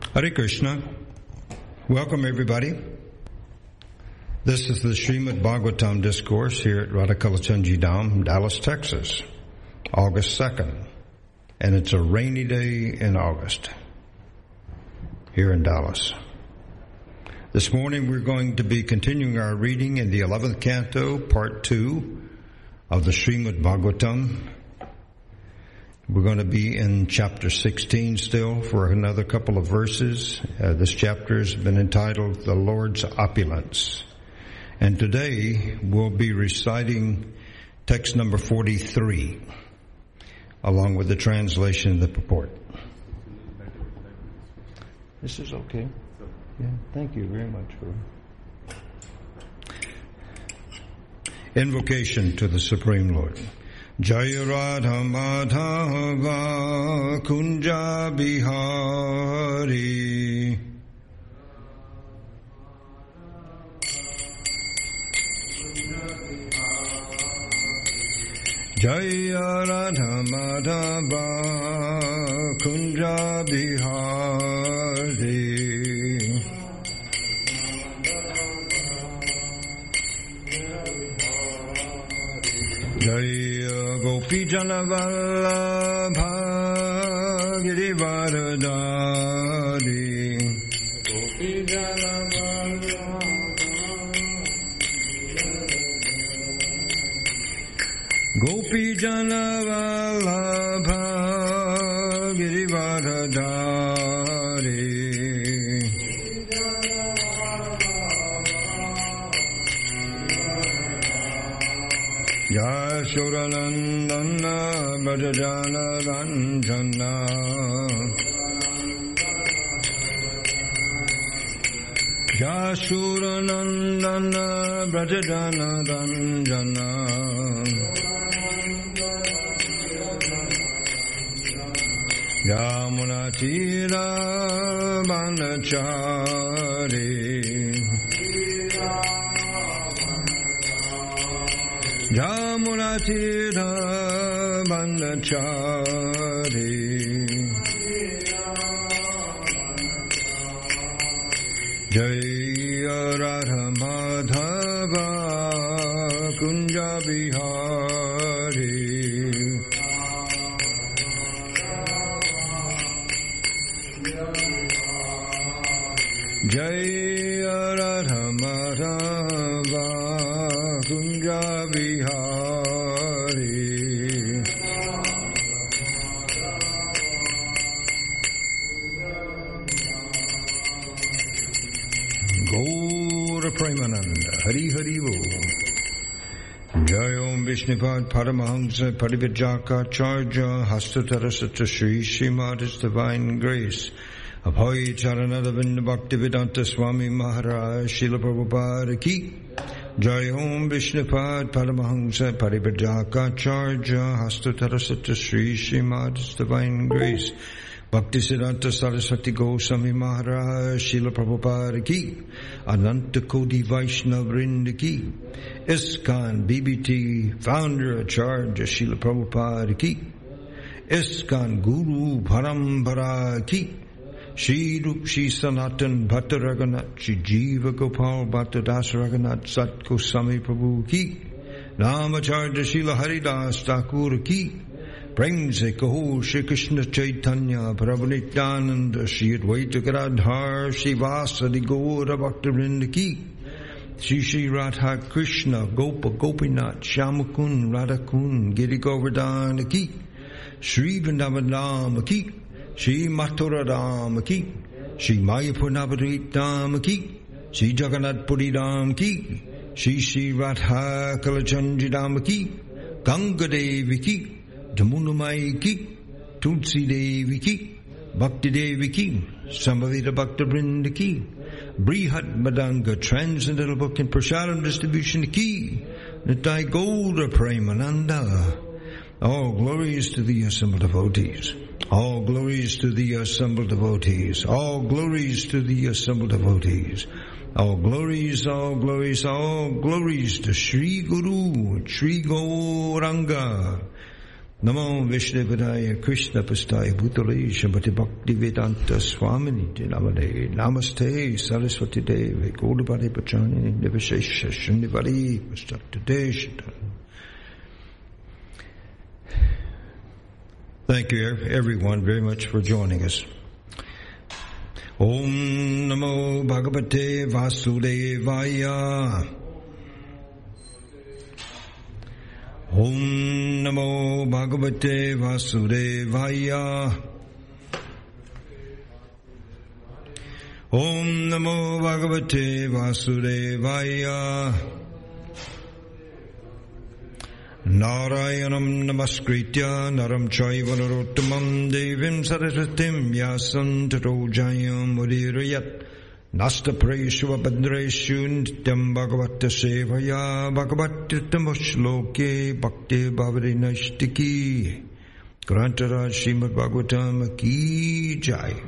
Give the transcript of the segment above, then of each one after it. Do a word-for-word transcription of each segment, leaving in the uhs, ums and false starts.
Hare Krishna. Welcome everybody. This is the Srimad Bhagavatam discourse here at Radhakalachandji Dham, Dallas, Texas, August second. And it's a rainy day in August here in Dallas. This morning we're going to be continuing our reading in the eleventh canto, part two of the Srimad Bhagavatam. We're going to be in chapter sixteen still for another couple of verses. Uh, this chapter has been entitled The Lord's Opulence. And today we'll be reciting text number forty-three, along with the translation of the purport. This is okay. Yeah, thank you very much for invocation to the Supreme Lord. Jaya Radha Madhava Kunja Bihari Jaya Radha Madhava Kunja Bihari Jaya Gopi Jana Vallabha Girivaradari Gopi Jana Vallabha Gopi Jana Vallabha Girivaradari Yashodanandana Brajajana Ranjana Yashodanandana Brajajana Ranjana Yamunatira Banachari Yamunatira Bandachari Jaya Radha Madhava Kunja Bihari Jaya Radha Madhava Kunja Bihari Gaura Premananda Hari Hari Vo Jai Om Vishnupad Paramahamsa Parivajaka Charja Hastatarasata Shri Srimad Divine Grace Abhay Charanada Vinda Bhaktivedanta Swami Maharaj Srila Prabhupada Ki Jai Om Vishnupad Paramahamsa Parivajaka Charja Hastatarasata Shri Srimad Divine Grace Bhaktisiddhanta Saraswati Goswami Maharaj Srila Prabhupada Ki Ananta Kodi Vaishnava Vrinda Ki ISKCON B B T Founder Acharya Srila Prabhupada Ki ISKCON Guru Parambara Ki Shri Rup Shri Sanatan Bhatta Raghunath Shri Jiva Gopal Bhatta Das Raghunath Sat Goswami Prabhu Ki Namacharya Srila Haridas Thakur Ki Prem se kaho Shri Krishna Chaitanya Prabhu Nityananda Shri Advaita Gadadhar Shri Vasadi Gaura Bhaktivinoda Ki Shri Shri Radha Krishna Gopa Gopinath Shamakun Radhakun Giri Govardhana Ki Shri Vrindavan Ki Shri Mathura Ram Ki Shri Mayapur Navarit Dham Ki Shri Jagannath Puri Dham Ki Shri Shri Radha Kalachandji Dham Ki Ganga Devi Ki Jamunamai Ki Tulsi Devi Ki Bhakti Devi Ki Sambhavita Bhakta Vrinda Ki Brihat Madanga Transcendental Book and Prasadam Distribution Ki Nitai Gaura Premananda. All glories to the assembled devotees. All glories to the assembled devotees. All glories to the assembled devotees. All glories, all glories, all glories to Sri Guru, Sri Gauranga. Namo Vishnupadaya Krishna Pastaya Bhutale Shabati Bhakti Vedanta Swamini Namade Namaste Saraswati Devi Gaudapati Pachani Nivishesha Shunyavadi Pastakta. Thank you everyone very much for joining us. Om Namo Bhagavate Vasudevaya. Om Namo Bhagavate Vasudevaya. Om Namo Bhagavate Vasudevaya. Narayanam Namaskritya Naram Chaiva Narottamam Devim Saraswatim Vyasam Tato Jayam Mudirayat Nasta Prayeshva Badreshu Nityam Bhagavata Sevaya Bhagavatitam Shloke Bhakti Bhavati Nashtiki Grantaraj Srimad Bhagavatam Ki Jai.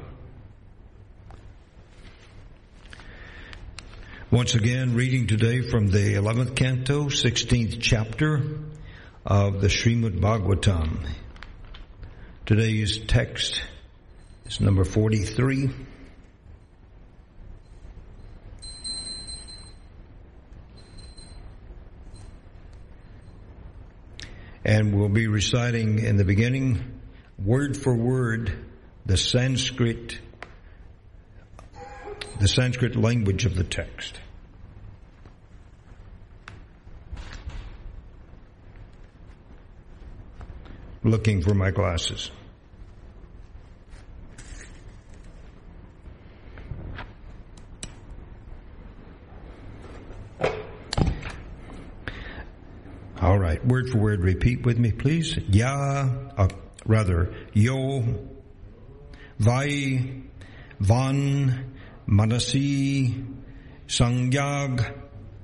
Once again, reading today from the eleventh canto, sixteenth chapter of the Srimad Bhagavatam. Today's text is number forty-three. And we'll be reciting in the beginning, word for word, the Sanskrit, the Sanskrit language of the text. Looking for my glasses. All right, word for word, repeat with me, please. Ya, uh, rather, yo, vai, van, manasi, sangyag,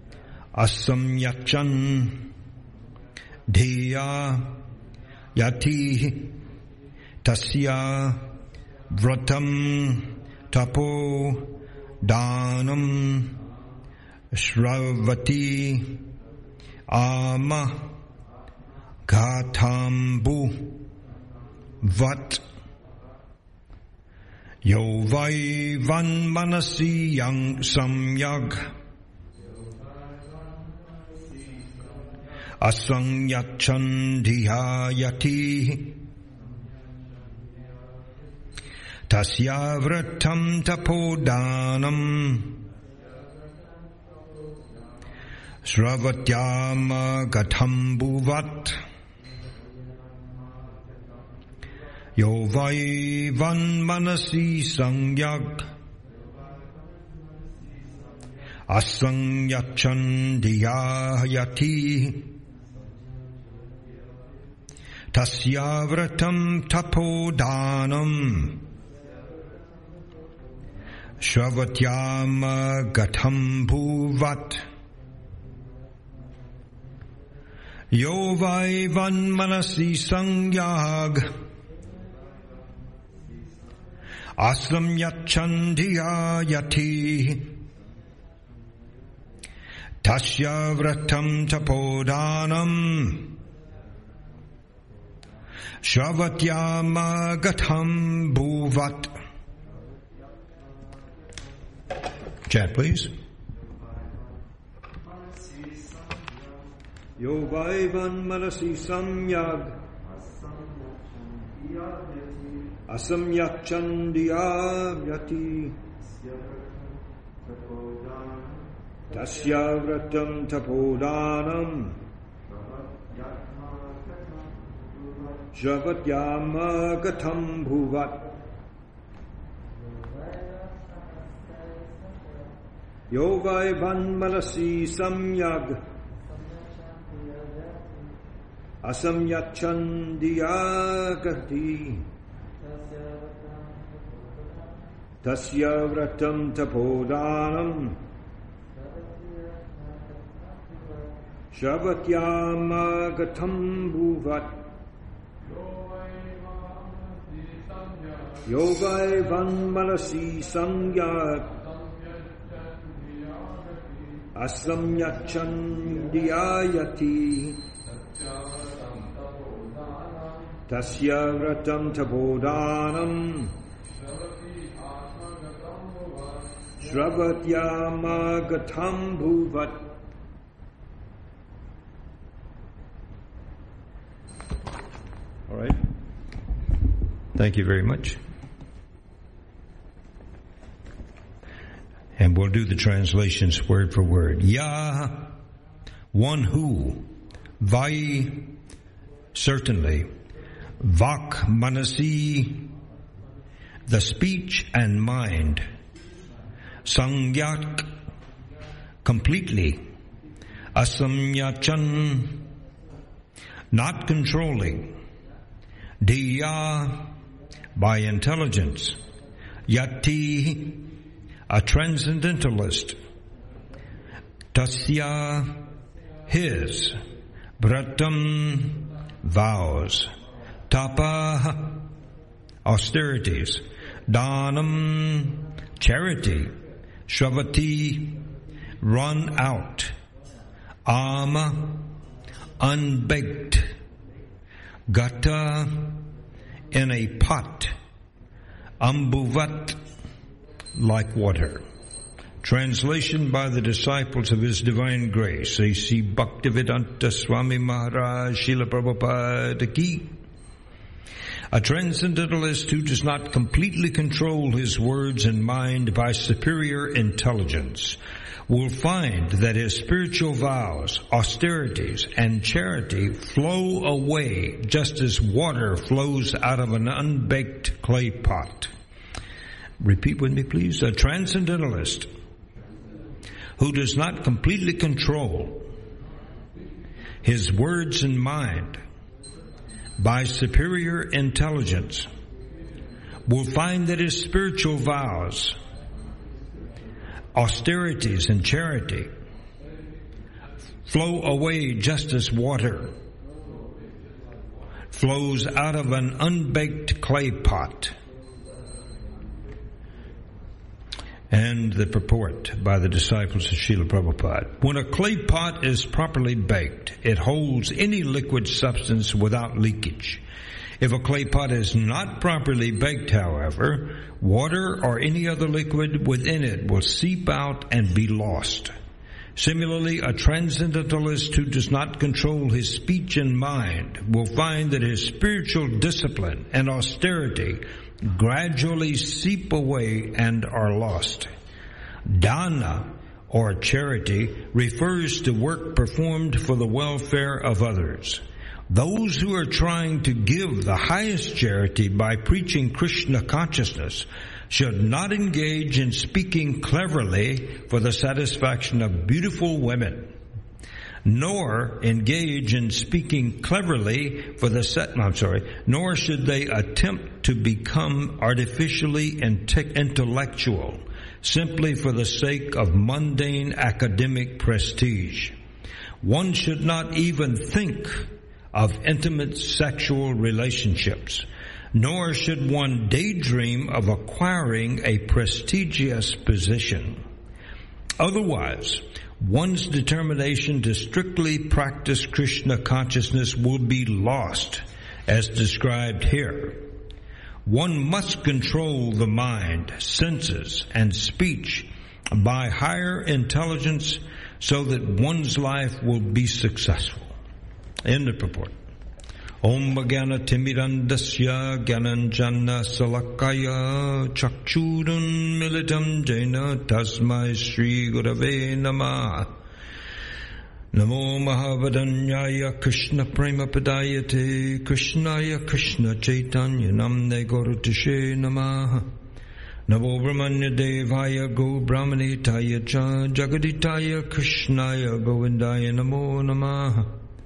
asamyachan, dheya, yati, tasya, vratam, tapo, danam, shravati, ama, ghatambu, vat, yo vai van manasi yang samyag, asangyachan dhiyayati, tasyavratam tapodanam, sravatyama gatambuvat, yo vai van manasi sangyag, asangyachan dhiyayati, tasyavratam tapodanam, sravatyama gatambuvat, yo vai van manasi sangyag, asamyachan dhiyayati, tasyavratam tapodanam, shravatyama gatam bhuvat. Chant, please. Yo vai van manasi samyag, asamyachan dhiyayati, tasyavratam tapodanam, shravatyama gatam bhuvat. Yo vai van manasi samyag, asamyachan dhiyagati, tasyavratam tapodanam, shravatyama gatam bhuvat. Yo vai van manasi samyag, asamyachan dhiyayati, tasya vratam tapodanam Shravatyamagatam bhuvat. All right. Thank you very much. And we'll do the translations word for word. Yah, one who, Vai, certainly, Vak Manasi, the speech and mind, Sangyak, completely, Asamyachan, not controlling, Diya, by intelligence, Yati, a transcendentalist, Tasya, his, Vratam, vows, Tapa, austerities, Danam, charity, Shravati, run out, Ama, unbaked, Gata, in a pot, Ambuvat, like water. Translation by the disciples of His Divine Grace, A C Bhaktivedanta Swami Maharaj Srila Prabhupada Ki. A transcendentalist who does not completely control his words and mind by superior intelligence will find that his spiritual vows, austerities, and charity flow away just as water flows out of an unbaked clay pot. Repeat with me, please. A transcendentalist who does not completely control his words and mind by superior intelligence will find that his spiritual vows, austerities, and charity flow away just as water flows out of an unbaked clay pot. And the purport by the disciples of Srila Prabhupada. When a clay pot is properly baked, it holds any liquid substance without leakage. If a clay pot is not properly baked, however, water or any other liquid within it will seep out and be lost. Similarly, a transcendentalist who does not control his speech and mind will find that his spiritual discipline and austerity gradually seep away and are lost. Dana, or charity, refers to work performed for the welfare of others. Those who are trying to give the highest charity by preaching Krishna consciousness should not engage in speaking cleverly for the satisfaction of beautiful women, nor engage in speaking cleverly for the set, I'm sorry, nor should they attempt to become artificially intellectual simply for the sake of mundane academic prestige. One should not even think of intimate sexual relationships, nor should one daydream of acquiring a prestigious position. Otherwise, one's determination to strictly practice Krishna consciousness will be lost, as described here. One must control the mind, senses, and speech by higher intelligence so that one's life will be successful. End of purport. Om Bhagana Timirandasya Gyananjana Salakaya Chakchurun Militam Jaina Tasmai Shri Gurave Namah. Namo Mahavadanyaya Krishna Prema Padayate Krishnaya Krishna Chaitanya Namne Gauratashe Namaha. Namo Brahmanya Devaya Go Brahmanitaya Cha Jagaditaya Krishnaya Govindaya Namo Namaha.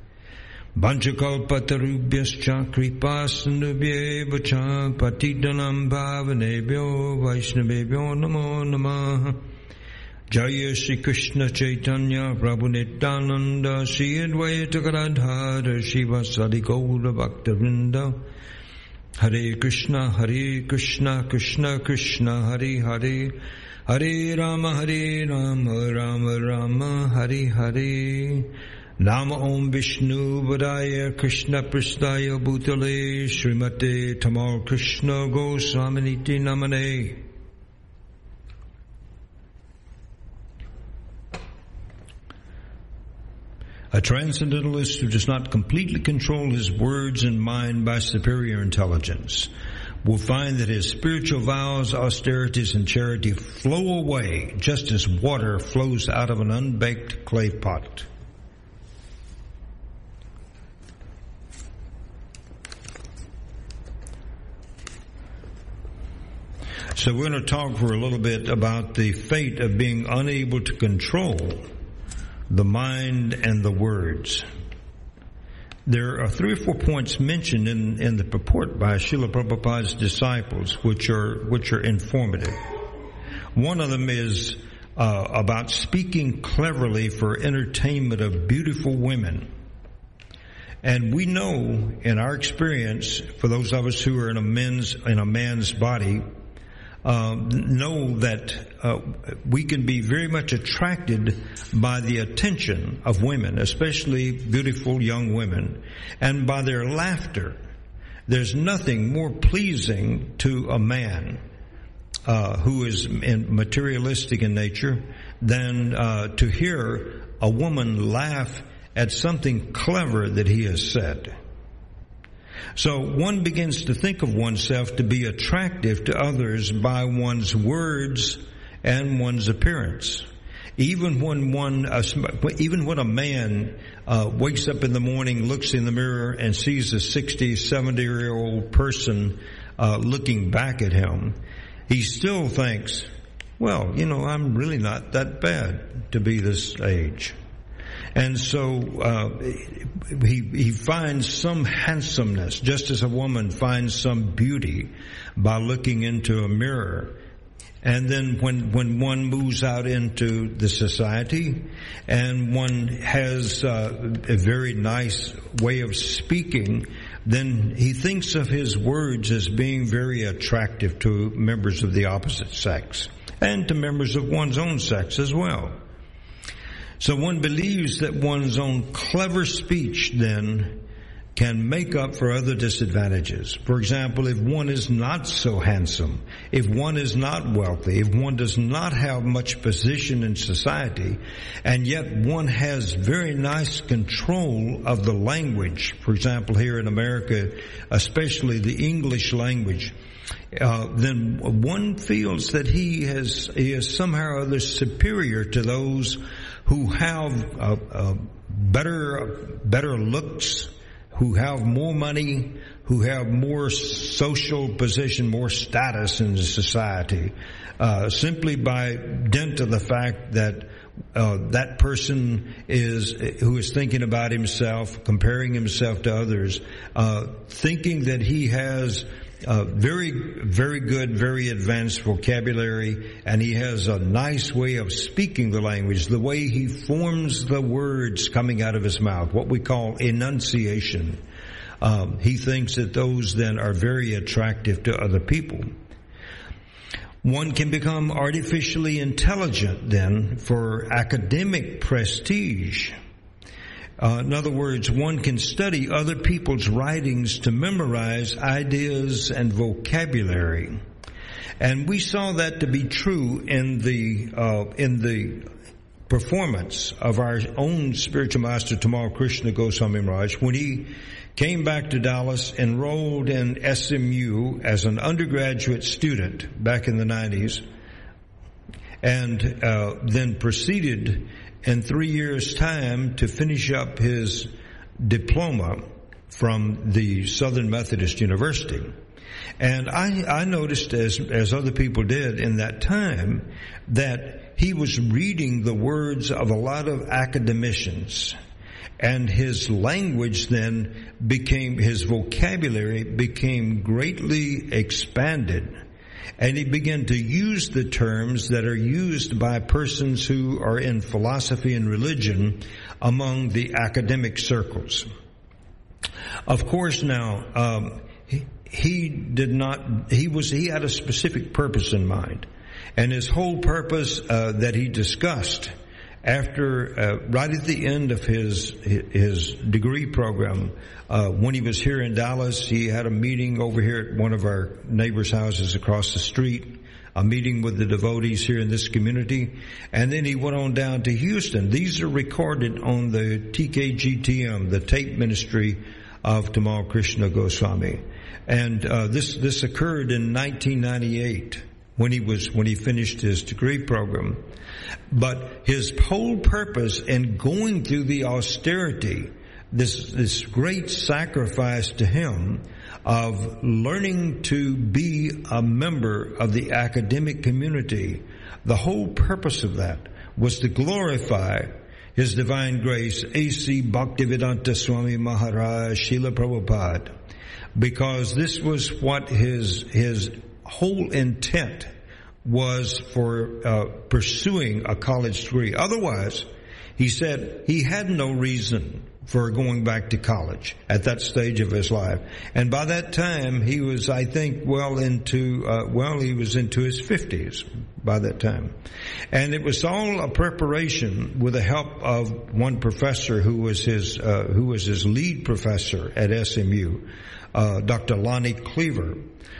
Vanchakalpatarubhyascha kripasandubhyeva cha patidanam bhavanebhyo vaishnavebhyo namo namaha. Jaya Shri Krishna Chaitanya Prabhu Nityananda Shri Advaita Gadadhara Shivasadi Gaura Bhaktivinoda. Hare Krishna Hare Krishna Krishna Krishna Hare Hare Hare Rama Hare Rama Rama Rama Hare Hare. Nama Om Vishnu Vadaya Krishna Prasthaya Bhutale Srimate Tamal Krishna Goswaminiti Namane. A transcendentalist who does not completely control his words and mind by superior intelligence will find that his spiritual vows, austerities, and charity flow away just as water flows out of an unbaked clay pot. So we're going to talk for a little bit about the fate of being unable to control the mind and the words. There are three or four points mentioned in, in the purport by Srila Prabhupada's disciples, which are which are informative. One of them is uh, about speaking cleverly for entertainment of beautiful women. And we know, in our experience, for those of us who are in a men's in a man's body, Uh, know that uh, we can be very much attracted by the attention of women, especially beautiful young women, and by their laughter. There's nothing more pleasing to a man uh, who is in materialistic in nature than uh, to hear a woman laugh at something clever that he has said. So one begins to think of oneself to be attractive to others by one's words and one's appearance. Even when one, uh, even when a man uh, wakes up in the morning, looks in the mirror, and sees a sixty, seventy-year-old person uh, looking back at him, he still thinks, well, you know, I'm really not that bad to be this age. And so uh, he he finds some handsomeness, just as a woman finds some beauty by looking into a mirror. And then when when one moves out into the society and one has uh, a very nice way of speaking, then he thinks of his words as being very attractive to members of the opposite sex and to members of one's own sex as well. So one believes that one's own clever speech then can make up for other disadvantages. For example, if one is not so handsome, if one is not wealthy, if one does not have much position in society, and yet one has very nice control of the language, for example, here in America, especially the English language, Uh, then one feels that he has he is somehow or other superior to those who have uh, uh, better better looks, who have more money, who have more social position, more status in the society, uh, simply by dint of the fact that uh, that person is who is thinking about himself, comparing himself to others, uh, thinking that he has Uh, very, very good, very advanced vocabulary, and he has a nice way of speaking the language, the way he forms the words coming out of his mouth, what we call enunciation. Um, he thinks that those then are very attractive to other people. One can become artificially intelligent then for academic prestige. Uh, in other words, one can study other people's writings to memorize ideas and vocabulary. And we saw that to be true in the, uh, in the performance of our own spiritual master, Tamal Krishna Goswami Maharaj, when he came back to Dallas, enrolled in S M U as an undergraduate student back in the nineties, and uh, then proceeded in three years' time to finish up his diploma from the Southern Methodist University. And I, I noticed, as, as other people did in that time, that he was reading the words of a lot of academicians. And his language then became, his vocabulary became greatly expanded. And he began to use the terms that are used by persons who are in philosophy and religion among the academic circles. Of course, now, um, he, he did not, he was, he had a specific purpose in mind. And his whole purpose uh, that he discussed after, uh, right at the end of his, his degree program, uh, when he was here in Dallas, he had a meeting over here at one of our neighbors' houses across the street, a meeting with the devotees here in this community, and then he went on down to Houston. These are recorded on the T K G T M, the tape ministry of Tamal Krishna Goswami. And, uh, this, this occurred in nineteen ninety-eight when he was, when he finished his degree program. But his whole purpose in going through the austerity, this, this great sacrifice to him of learning to be a member of the academic community, the whole purpose of that was to glorify His Divine Grace, A C Bhaktivedanta Swami Maharaj Srila Prabhupada, because this was what his, his whole intent was for uh, pursuing a college degree. Otherwise, he said he had no reason for going back to college at that stage of his life. And by that time, he was, I think, well into, uh, well, he was into his fifties by that time. And it was all a preparation with the help of one professor who was his, uh, who was his lead professor at S M U, uh, Doctor Lonnie Cleaver,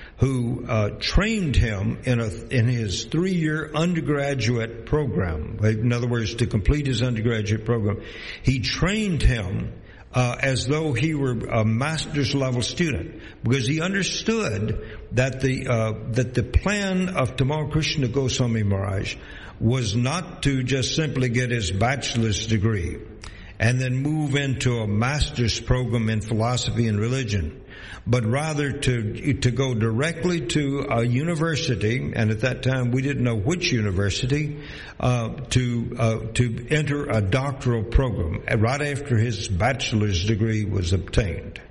who uh, trained him in a in his three-year undergraduate program. In other words, to complete his undergraduate program, he trained him uh, as though he were a master's level student, because he understood that the uh, that the plan of Tamal Krishna Goswami Maharaj was not to just simply get his bachelor's degree and then move into a master's program in philosophy and religion, but rather to to go directly to a university, and at that time we didn't know which university, uh, to uh, to enter a doctoral program right after his bachelor's degree was obtained.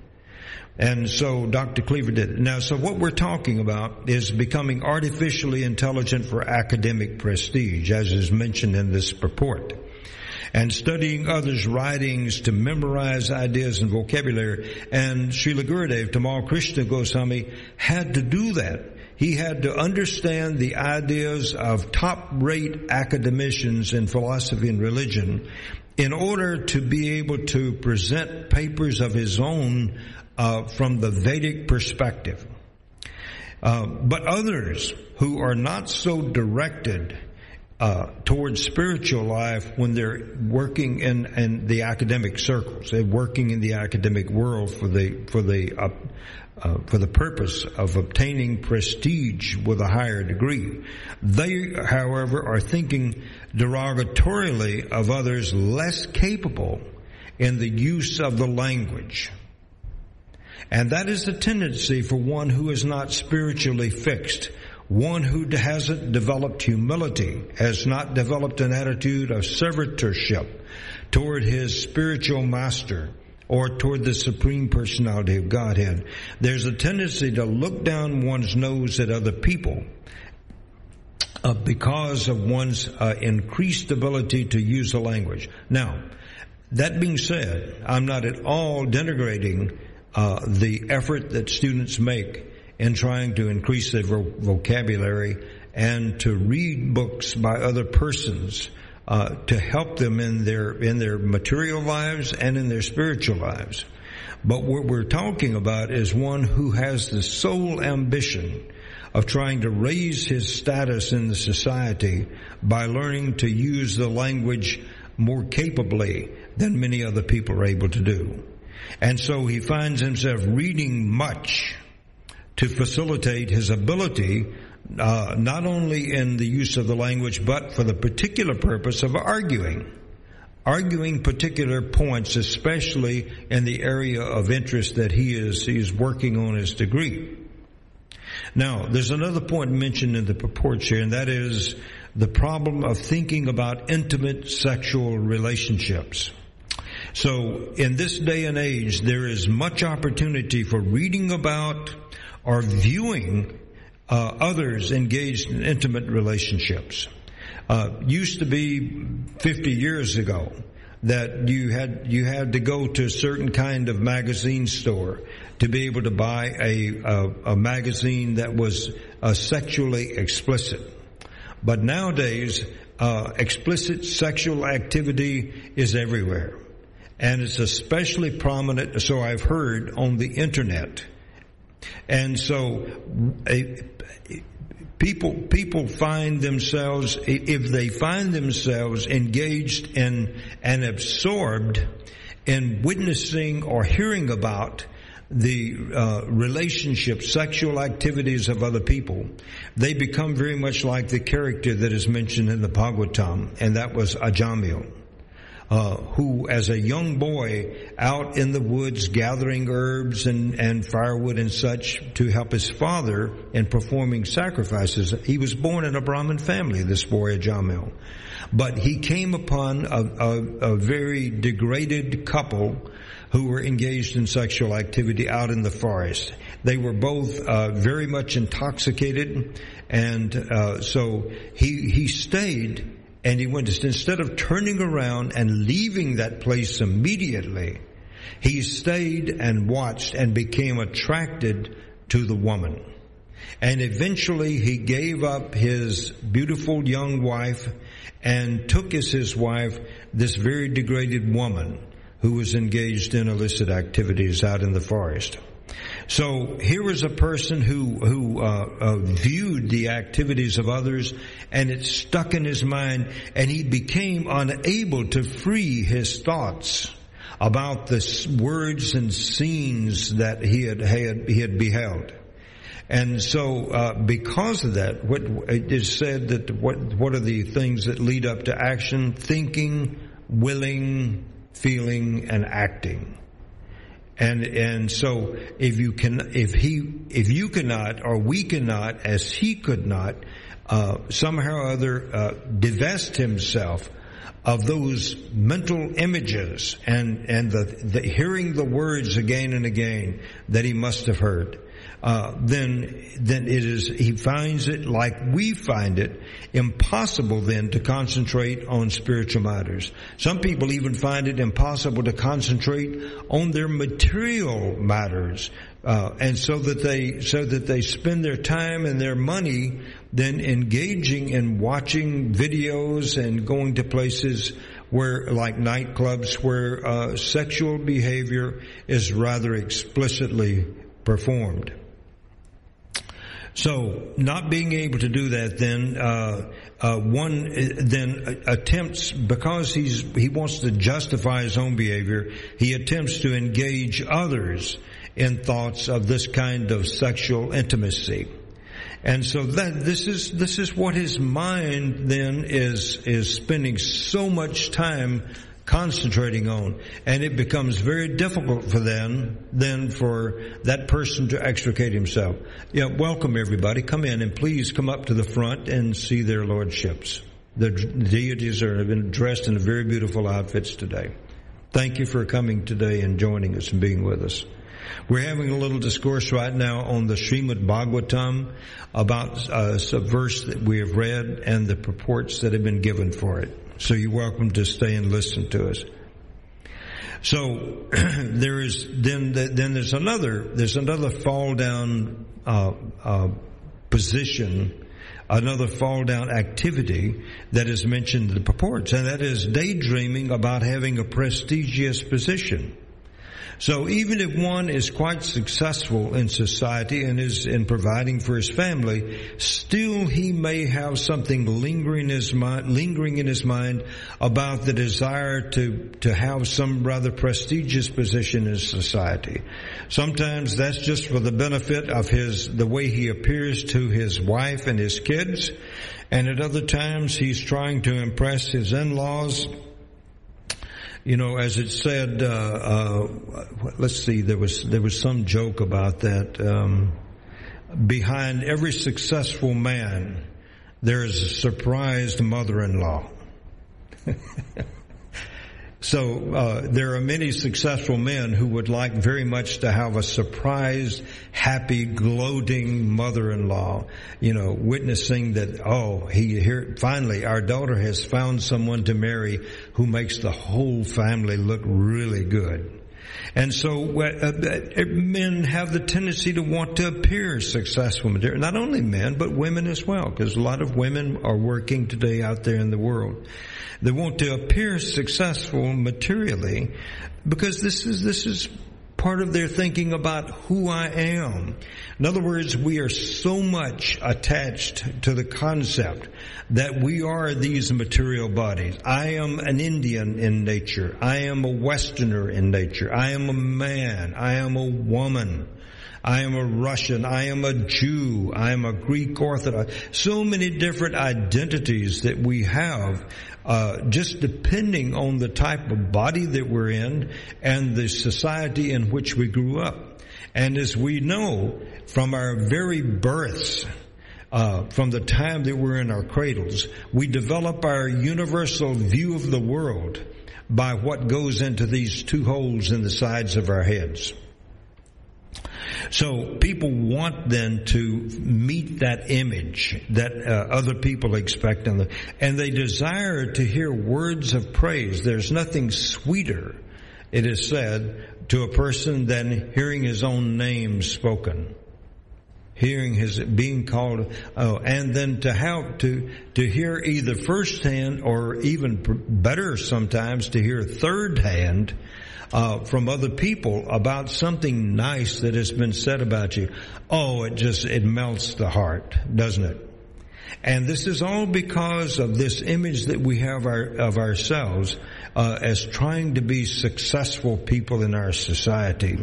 And so Doctor Cleaver did it. Now, so what we're talking about is becoming artificially intelligent for academic prestige, as is mentioned in this purport, and studying others' writings to memorize ideas and vocabulary. And Srila Gurudev, Tamal Krishna Goswami, had to do that. He had to understand the ideas of top-rate academicians in philosophy and religion in order to be able to present papers of his own uh, from the Vedic perspective. Uh, but others who are not so directed Uh, towards spiritual life when they're working in, in the academic circles, they're working in the academic world for the for the uh, uh, for the purpose of obtaining prestige with a higher degree. They, however, are thinking derogatorily of others less capable in the use of the language, and that is the tendency for one who is not spiritually fixed. One who hasn't developed humility, has not developed an attitude of servitorship toward his spiritual master or toward the Supreme Personality of Godhead. There's a tendency to look down one's nose at other people uh, because of one's uh, increased ability to use the language. Now, that being said, I'm not at all denigrating uh, the effort that students make in trying to increase their vo- vocabulary and to read books by other persons uh, to help them in their in their material lives and in their spiritual lives. But what we're talking about is one who has the sole ambition of trying to raise his status in the society by learning to use the language more capably than many other people are able to do. And so he finds himself reading much to facilitate his ability, uh, not only in the use of the language, but for the particular purpose of arguing. Arguing particular points, especially in the area of interest that he is, he is working on his degree. Now, there's another point mentioned in the purport here, and that is the problem of thinking about intimate sexual relationships. So, in this day and age, there is much opportunity for reading about or viewing uh, others engaged in intimate relationships. Uh, used to be fifty years ago that you had you had to go to a certain kind of magazine store to be able to buy a a, a magazine that was uh, sexually explicit. But nowadays, uh, explicit sexual activity is everywhere. And it's especially prominent, so I've heard, on the internet. And so, a, people, people find themselves, if they find themselves engaged in and absorbed in witnessing or hearing about the uh, relationship, sexual activities of other people, they become very much like the character that is mentioned in the Bhagavatam, and that was Ajamil, uh, who as a young boy out in the woods gathering herbs and, and firewood and such to help his father in performing sacrifices. He was born in a Brahmin family, this boy Ajamil. But he came upon a, a, a very degraded couple who were engaged in sexual activity out in the forest. They were both uh, very much intoxicated, and uh, so he he stayed, and he went, instead of turning around and leaving that place immediately, he stayed and watched and became attracted to the woman. And eventually he gave up his beautiful young wife and took as his wife this very degraded woman who was engaged in illicit activities out in the forest. So here was a person who who uh, uh, viewed the activities of others, and it stuck in his mind, and he became unable to free his thoughts about the words and scenes that he had, had he had beheld. And so, uh, because of that, what it is said that what what are the things that lead up to action? Thinking, willing, feeling, and acting. And and so, if you can, if he, if you cannot, or we cannot, as he could not, uh, somehow or other uh, divest himself of those mental images and and the, the hearing the words again and again that he must have heard, uh, then then it is he finds it, like we find it, impossible then to concentrate on spiritual matters. Some people even find it impossible to concentrate on their material matters, uh, and so that they so that they spend their time and their money then engaging in watching videos and going to places where, like nightclubs, where uh, sexual behavior is rather explicitly performed. So, not being able to do that, then uh, uh, one then attempts, because he's he wants to justify his own behavior, he attempts to engage others in thoughts of this kind of sexual intimacy. And so that this is this is what his mind then is is spending so much time concentrating on, and it becomes very difficult for them then for that person to extricate himself. Yeah, welcome everybody. Come in, and please come up to the front and see their lordships. The deities are have been dressed in very beautiful outfits today. Thank you for coming today and joining us and being with us. We're having a little discourse right now on the Srimad Bhagavatam about uh, a verse that we have read and the purports that have been given for it. So you're welcome to stay and listen to us. So there is then then there's another there's another fall down uh, uh, position, another fall down activity that is mentioned in the purports, and that is daydreaming about having a prestigious position. So even if one is quite successful in society and is in providing for his family, still he may have something lingering in his mind, lingering in his mind about the desire to, to have some rather prestigious position in society. Sometimes that's just for the benefit of his, the way he appears to his wife and his kids. And at other times he's trying to impress his in-laws. You know, as it said, uh, uh, let's see, there was, there was some joke about that. Um, behind every successful man, there is a surprised mother-in-law. So, uh, there are many successful men who would like very much to have a surprised, happy, gloating mother-in-law, you know, witnessing that, oh, he here, finally, our daughter has found someone to marry who makes the whole family look really good. And so uh, men have the tendency to want to appear successful. Not only men, but women as well, because a lot of women are working today out there in the world. They want to appear successful materially because this is this is part of their thinking about who I am. In other words, we are so much attached to the concept that we are these material bodies. I am an Indian in nature. I am a Westerner in nature. I am a man. I am a woman. I am a Russian. I am a Jew. I am a Greek Orthodox. So many different identities that we have, uh, just depending on the type of body that we're in and the society in which we grew up. And as we know from our very births, uh, from the time that we're in our cradles, we develop our universal view of the world by what goes into these two holes in the sides of our heads. So people want then to meet that image that uh, other people expect in them, and they desire to hear words of praise. There's nothing sweeter, it is said, to a person than hearing his own name spoken, hearing his being called, uh, and then to have to to hear either firsthand or even better sometimes to hear third hand. Uh, from other people about something nice that has been said about you. Oh, it just, it melts the heart, doesn't it? And this is all because of this image that we have our, of ourselves, uh, as trying to be successful people in our society.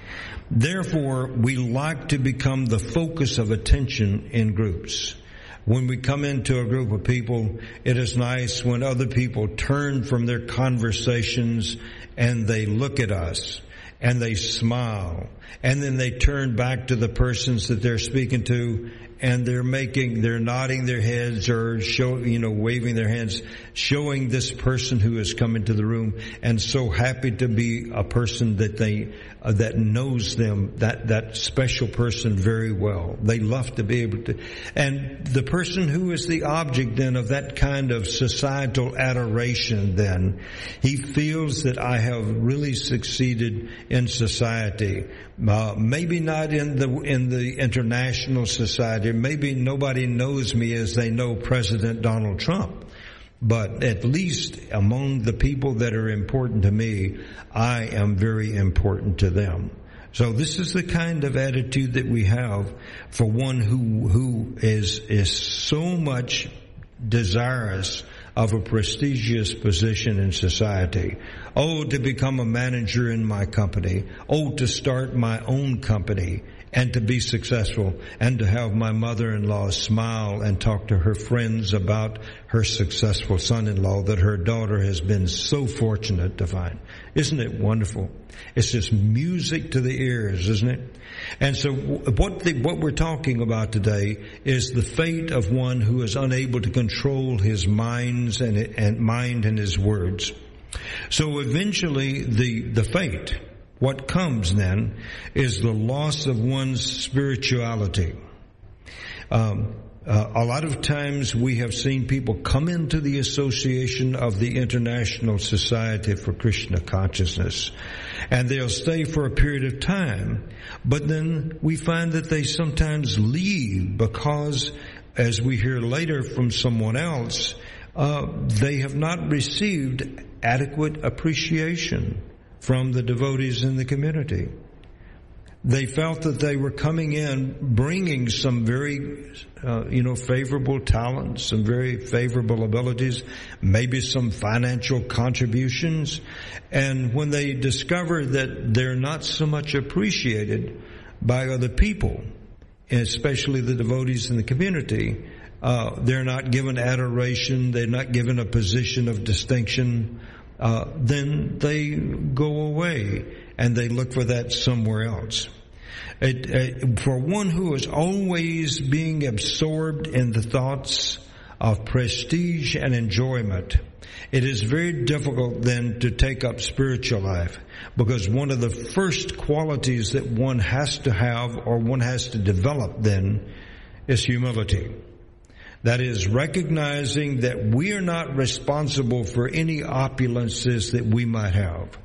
Therefore, we like to become the focus of attention in groups. When we come into a group of people, it is nice when other people turn from their conversations and they look at us and they smile, and then they turn back to the persons that they're speaking to, and they're making, they're nodding their heads or show, you know, waving their hands, showing this person who has come into the room, and so happy to be a person that they, uh, that knows them, that, that special person very well. They love to be able to, and the person who is the object then of that kind of societal adoration then, he feels that I have really succeeded in society. Uh, maybe not in the, in the international society. Maybe nobody knows me as they know President Donald Trump. But at least among the people that are important to me, I am very important to them. So this is the kind of attitude that we have for one who, who is, is so much desirous of a prestigious position in society. Oh, to become a manager in my company. Oh, to start my own company and to be successful, and to have my mother-in-law smile and talk to her friends about her successful son-in-law that her daughter has been so fortunate to find. Isn't it wonderful? It's just music to the ears, isn't it? And so what the, what we're talking about today is the fate of one who is unable to control his minds and, and mind and his words. So eventually the, the fate, what comes then, is the loss of one's spirituality. Um, uh, a lot of times we have seen people come into the association of the International Society for Krishna Consciousness, and they'll stay for a period of time, but then we find that they sometimes leave because, as we hear later from someone else, uh, they have not received adequate appreciation from the devotees in the community. They felt that they were coming in bringing some very, uh, you know, favorable talents, some very favorable abilities, maybe some financial contributions. And when they discover that they're not so much appreciated by other people, especially the devotees in the community, uh, they're not given adoration, they're not given a position of distinction, Uh, then they go away and they look for that somewhere else. It, uh, for one who is always being absorbed in the thoughts of prestige and enjoyment, it is very difficult then to take up spiritual life, because one of the first qualities that one has to have or one has to develop then is humility. That is, recognizing that we are not responsible for any opulences that we might have.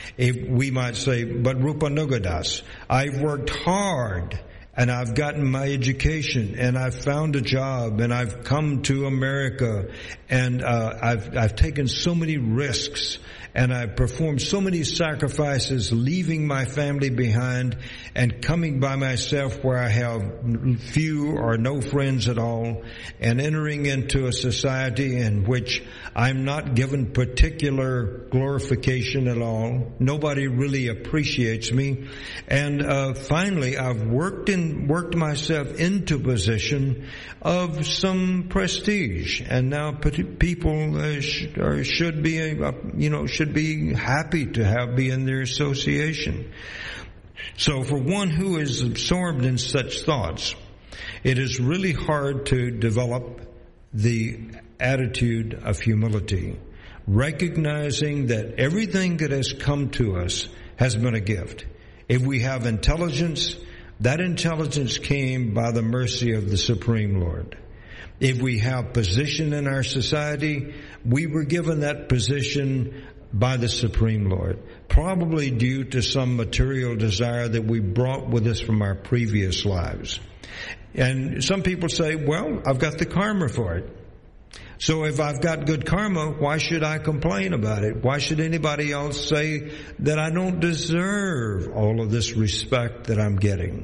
If we might say, but Rupa Nugadas, I've worked hard and I've gotten my education and I've found a job and I've come to America and uh, I've, I've taken so many risks and I've performed so many sacrifices, leaving my family behind and coming by myself where I have few or no friends at all, and entering into a society in which I'm not given particular glorification at all. Nobody really appreciates me. And uh, finally, I've worked in, worked myself into a position of some prestige, and now people uh, sh- or should be, uh, you know, should be happy to have be in their association. So for one who is absorbed in such thoughts, it is really hard to develop the attitude of humility, recognizing that everything that has come to us has been a gift. If we have intelligence, that intelligence came by the mercy of the Supreme Lord. If we have position in our society, we were given that position by the Supreme Lord, probably due to some material desire that we brought with us from our previous lives. And some people say, well, I've got the karma for it. So if I've got good karma, why should I complain about it? Why should anybody else say that I don't deserve all of this respect that I'm getting?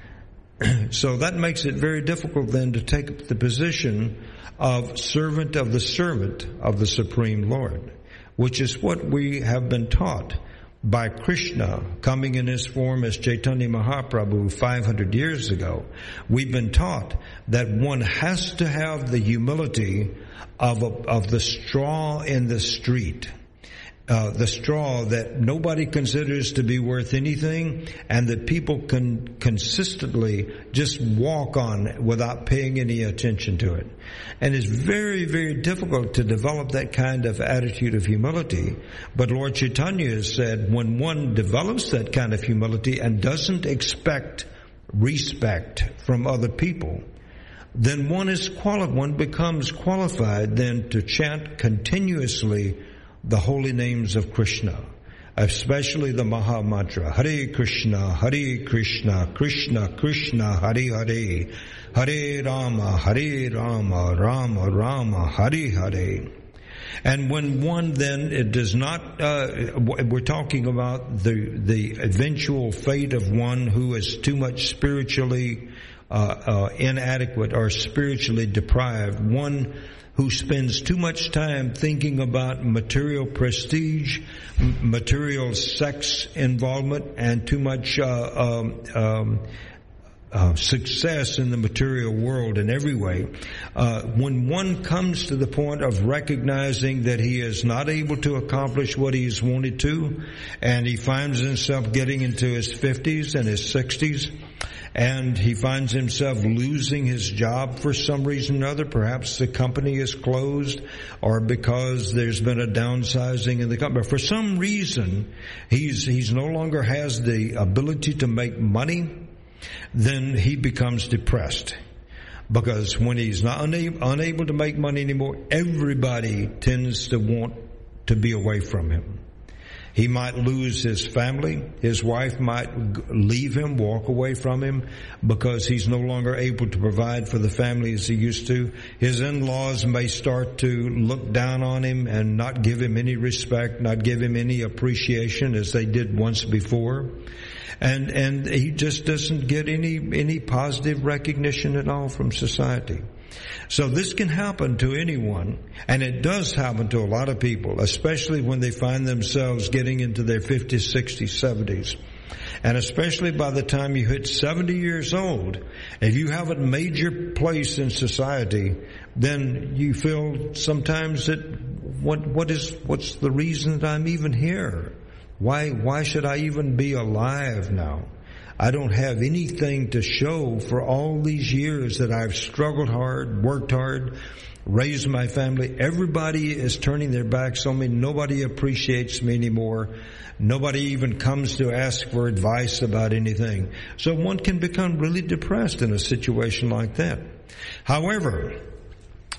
So that makes it very difficult then to take up the position of servant of the servant of the Supreme Lord, which is what we have been taught by Krishna coming in his form as Chaitanya Mahaprabhu five hundred years ago. We've been taught that one has to have the humility of a, of the straw in the street. Uh, the straw that nobody considers to be worth anything, and that people can consistently just walk on without paying any attention to it. And it's very, very difficult to develop that kind of attitude of humility. But Lord Chaitanya has said when one develops that kind of humility and doesn't expect respect from other people, then one is quali- one becomes qualified then to chant continuously the holy names of Krishna, especially the Maha Mantra, Hare Krishna, Hare Krishna, Krishna Krishna, Hare Hare, Hare Rama, Hare Rama, Rama Rama, Hare Hare. And when one then, it does not, uh, we're talking about the, the eventual fate of one who is too much spiritually uh, uh, inadequate or spiritually deprived, one who spends too much time thinking about material prestige, material sex involvement, and too much uh, um, um, uh, success in the material world in every way. Uh, when one comes to the point of recognizing that he is not able to accomplish what he's wanted to, and he finds himself getting into his fifties and his sixties, and he finds himself losing his job for some reason or other. Perhaps the company is closed, or because there's been a downsizing in the company. For some reason, he's he's no longer has the ability to make money. Then he becomes depressed, because when he's not unable, unable to make money anymore, everybody tends to want to be away from him. He might lose his family. His wife might leave him, walk away from him, because he's no longer able to provide for the family as he used to. His in-laws may start to look down on him and not give him any respect, not give him any appreciation as they did once before. And, and he just doesn't get any, any positive recognition at all from society. So this can happen to anyone, and it does happen to a lot of people, especially when they find themselves getting into their fifties, sixties, seventies. And especially by the time you hit seventy years old, if you haven't made your place in society, then you feel sometimes that what, what is, what's the reason that I'm even here? Why, why should I even be alive now? I don't have anything to show for all these years that I've struggled hard, worked hard, raised my family. Everybody is turning their backs on me. Nobody appreciates me anymore. Nobody even comes to ask for advice about anything. So one can become really depressed in a situation like that. However,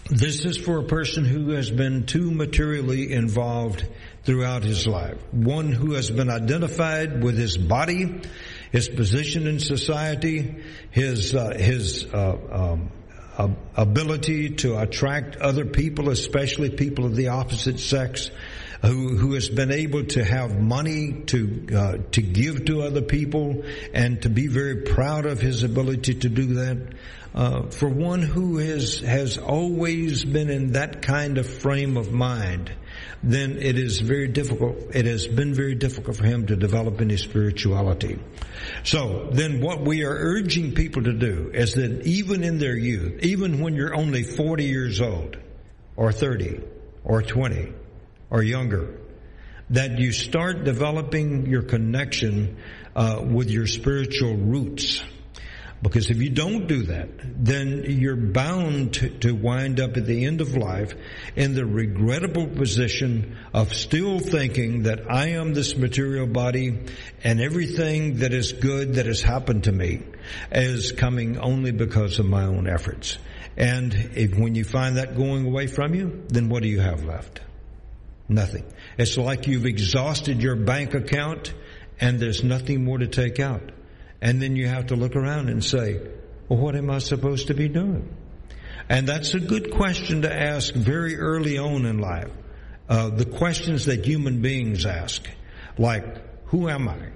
This is for a person who has been too materially involved throughout his life. One who has been identified with his body, his position in society, his uh, his uh, um, uh, ability to attract other people, especially people of the opposite sex, who who has been able to have money to uh, to give to other people and to be very proud of his ability to do that. Uh, for one who has has always been in that kind of frame of mind, then it is very difficult. It has been very difficult for him to develop any spirituality. So then what we are urging people to do is that even in their youth, even when you're only forty years old or thirty or twenty or younger, that you start developing your connection uh, with your spiritual roots. Because if you don't do that, then you're bound to, to wind up at the end of life in the regrettable position of still thinking that I am this material body and everything that is good that has happened to me is coming only because of my own efforts. And if, when you find that going away from you, then what do you have left? Nothing. It's like you've exhausted your bank account and there's nothing more to take out. And then you have to look around and say, well, what am I supposed to be doing? And that's a good question to ask very early on in life. Uh, the questions that human beings ask, like, who am I?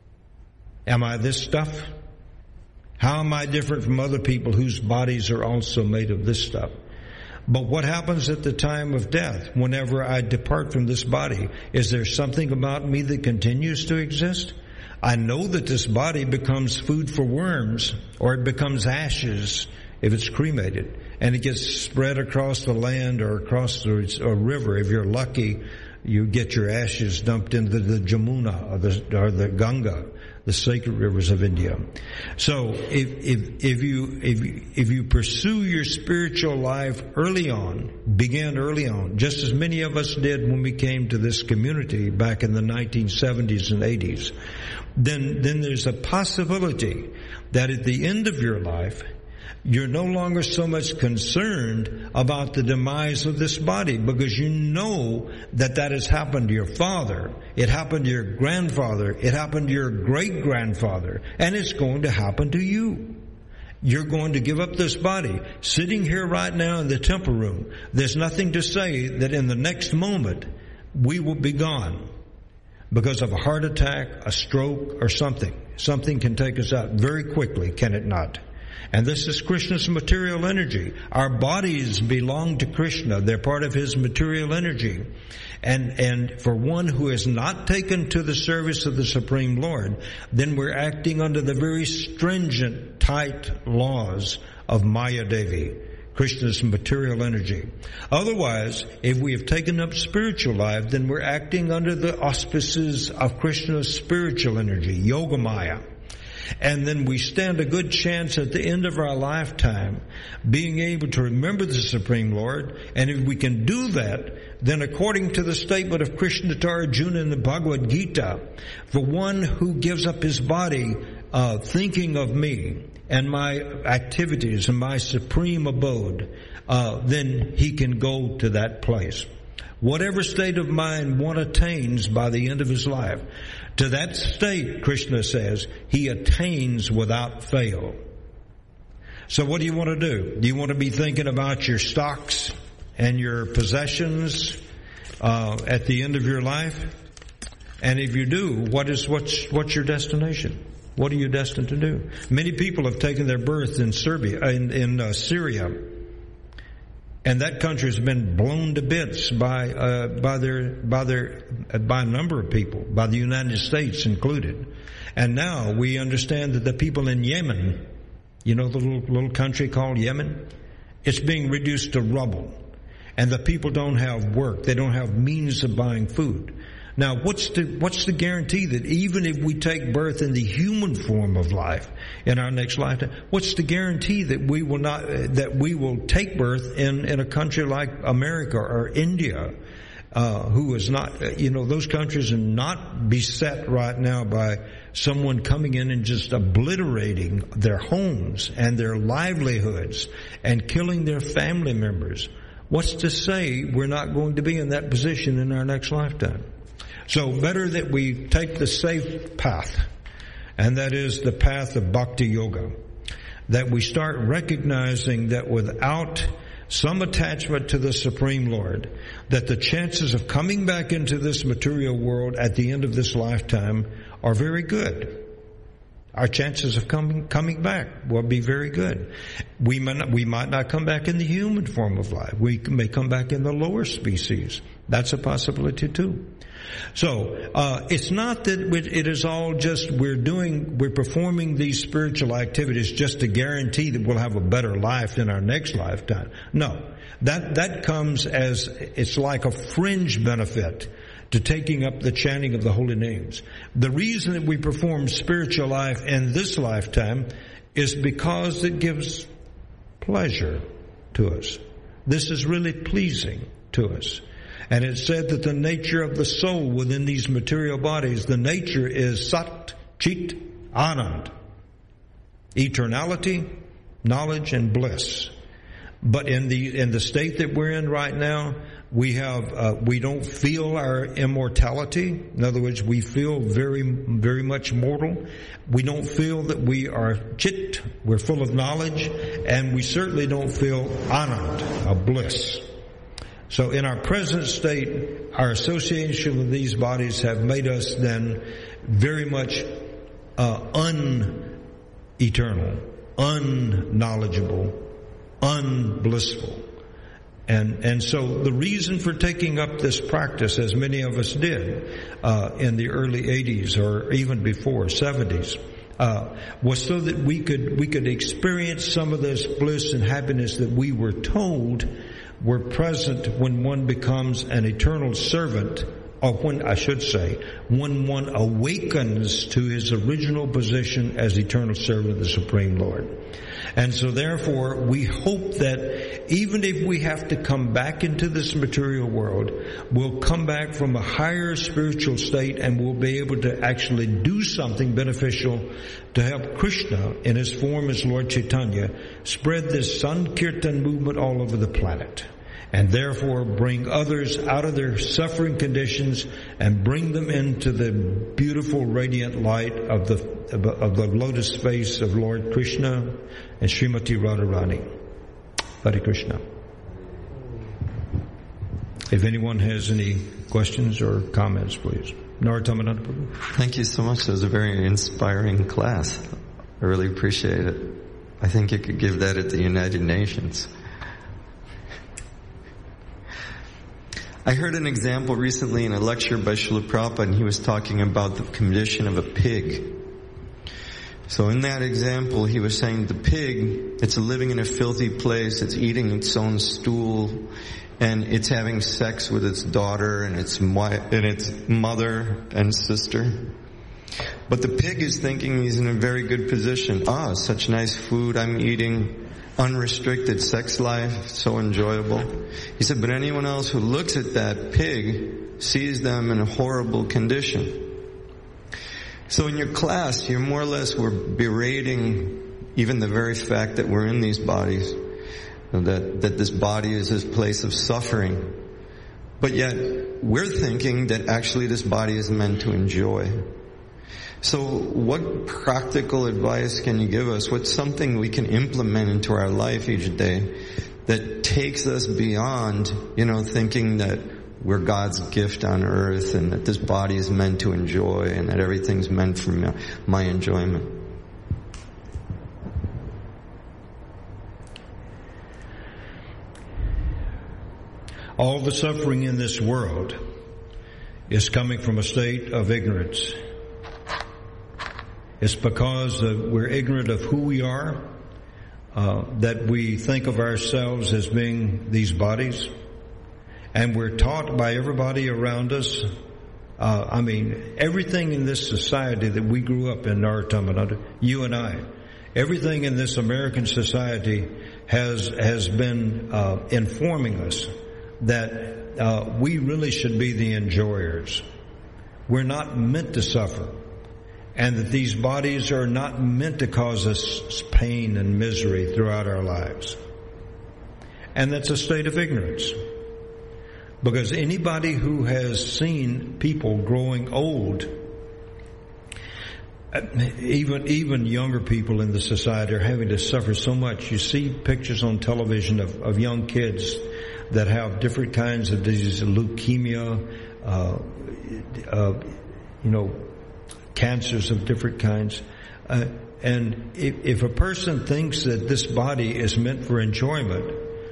Am I this stuff? How am I different from other people whose bodies are also made of this stuff? But what happens at the time of death, whenever I depart from this body? Is there something about me that continues to exist? I know that this body becomes food for worms, or it becomes ashes if it's cremated, and it gets spread across the land or across the a river. If you're lucky, you get your ashes dumped into the Jamuna or the, or the Ganga, the sacred rivers of India. So if if if you if you, if you pursue your spiritual life early on, begin early on, just as many of us did when we came to this community back in the nineteen seventies and eighties, then then there's a possibility that at the end of your life, you're no longer so much concerned about the demise of this body, because you know that that has happened to your father, it happened to your grandfather, it happened to your great-grandfather, and it's going to happen to you. You're going to give up this body. Sitting here right now in the temple room, there's nothing to say that in the next moment we will be gone because of a heart attack, a stroke, or something. Something can take us out very quickly, can it not? And this is Krishna's material energy. Our bodies belong to Krishna. They're part of his material energy. And, and for one who is not taken to the service of the Supreme Lord, then we're acting under the very stringent, tight laws of Maya Devi, Krishna's material energy. Otherwise, if we have taken up spiritual life, then we're acting under the auspices of Krishna's spiritual energy, Yoga Maya. And then we stand a good chance at the end of our lifetime being able to remember the Supreme Lord. And if we can do that, then according to the statement of Krishna to Arjuna in the Bhagavad Gita, for one who gives up his body uh, thinking of me and my activities and my supreme abode, uh, then he can go to that place. Whatever state of mind one attains by the end of his life, to that state, Krishna says, he attains without fail. So what do you want to do? Do you want to be thinking about your stocks and your possessions uh, at the end of your life? And if you do, what is what's what's your destination? What are you destined to do? Many people have taken their birth in Serbia, in, in uh, Syria. And that country has been blown to bits by uh, by their by their uh, by a number of people, by the United States included. And now we understand that the people in Yemen, you know, the little little country called Yemen, it's being reduced to rubble, and the people don't have work; they don't have means of buying food. Now, what's the what's the guarantee that even if we take birth in the human form of life in our next lifetime, what's the guarantee that we will not that we will take birth in in a country like America or India, uh, who is not, you know, those countries are not beset right now by someone coming in and just obliterating their homes and their livelihoods and killing their family members. What's to say we're not going to be in that position in our next lifetime? So better that we take the safe path, and that is the path of Bhakti Yoga. That we start recognizing that without some attachment to the Supreme Lord, that the chances of coming back into this material world at the end of this lifetime are very good. Our chances of coming coming back will be very good. We may not, we might not come back in the human form of life. We may come back in the lower species. That's a possibility too. So uh it's not that it is all just we're doing, we're performing these spiritual activities just to guarantee that we'll have a better life in our next lifetime. No, that that comes as, it's like a fringe benefit to taking up the chanting of the holy names. The reason that we perform spiritual life in this lifetime is because it gives pleasure to us. This is really pleasing to us. And it's said that the nature of the soul within these material bodies, the nature is Sat, Chit, Anand. Eternality, knowledge, and bliss. But in the in the state that we're in right now, we have uh, we don't feel our immortality. In other words, we feel very very much mortal. We don't feel that we are chit. We're full of knowledge, and we certainly don't feel anand, a bliss. So in our present state, our association with these bodies have made us then very much uh, un-eternal, unknowledgeable, unblissful. And and so the reason for taking up this practice, as many of us did uh, in the early eighties or even before, seventies, uh, was so that we could we could experience some of this bliss and happiness that we were told were present when one becomes an eternal servant, or when, I should say, when one awakens to his original position as eternal servant of the Supreme Lord. And so therefore, we hope that even if we have to come back into this material world, we'll come back from a higher spiritual state and we'll be able to actually do something beneficial to help Krishna, in his form as Lord Chaitanya, spread this Sankirtan movement all over the planet. And therefore bring others out of their suffering conditions and bring them into the beautiful radiant light of the of the lotus face of Lord Krishna and Srimati Radharani. Hare Krishna. If anyone has any questions or comments, please. Narottam Prabhu. Thank you so much. That was a very inspiring class. I really appreciate it. I think you could give that at the United Nations. I heard an example recently in a lecture by Srila Prabhupada, and he was talking about the condition of a pig. So in that example, he was saying the pig, it's living in a filthy place, it's eating its own stool, and it's having sex with its daughter and its wife, and its mother and sister. But the pig is thinking he's in a very good position. Ah, such nice food I'm eating. Unrestricted sex life, so enjoyable. He said, but anyone else who looks at that pig sees them in a horrible condition. So in your class, you're more or less, we're berating even the very fact that we're in these bodies, that, that this body is this place of suffering. But yet, we're thinking that actually this body is meant to enjoy. So what practical advice can you give us? What's something we can implement into our life each day that takes us beyond, you know, thinking that we're God's gift on earth and that this body is meant to enjoy and that everything's meant for my, my enjoyment? All the suffering in this world is coming from a state of ignorance. It's because uh, we're ignorant of who we are, uh, that we think of ourselves as being these bodies, and we're taught by everybody around us. Uh, I mean, everything in this society that we grew up in, Narottam, you and I, everything in this American society has has been uh, informing us that uh, we really should be the enjoyers. We're not meant to suffer. And that these bodies are not meant to cause us pain and misery throughout our lives. And that's a state of ignorance. Because anybody who has seen people growing old, even even younger people in the society are having to suffer so much. You see pictures on television of, of young kids that have different kinds of diseases, leukemia, uh, uh, you know, cancers of different kinds. Uh, and if, if a person thinks that this body is meant for enjoyment,